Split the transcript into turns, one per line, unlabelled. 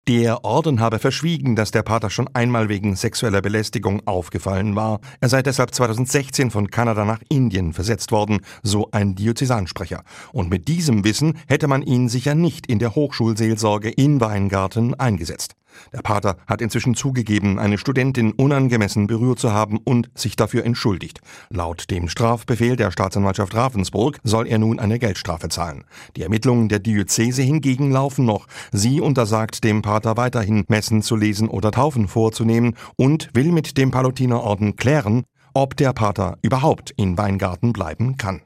Der Orden habe verschwiegen, dass der Pater schon einmal wegen sexueller Belästigung aufgefallen war. Er sei deshalb 2016 von Kanada nach Indien versetzt worden, so ein Diözesansprecher. Und mit diesem Wissen hätte man ihn sicher nicht in der Hochschulseelsorge in Weingarten eingesetzt. Der Pater hat inzwischen zugegeben, eine Studentin unangemessen berührt zu haben und sich dafür entschuldigt. Laut dem Strafbefehl der Staatsanwaltschaft Ravensburg soll er nun eine Geldstrafe zahlen. Die Ermittlungen der Diözese hingegen laufen noch. Sie untersagt dem Pater weiterhin, Messen zu lesen oder Taufen vorzunehmen und will mit dem Pallottiner Orden klären, ob der Pater überhaupt in Weingarten bleiben kann.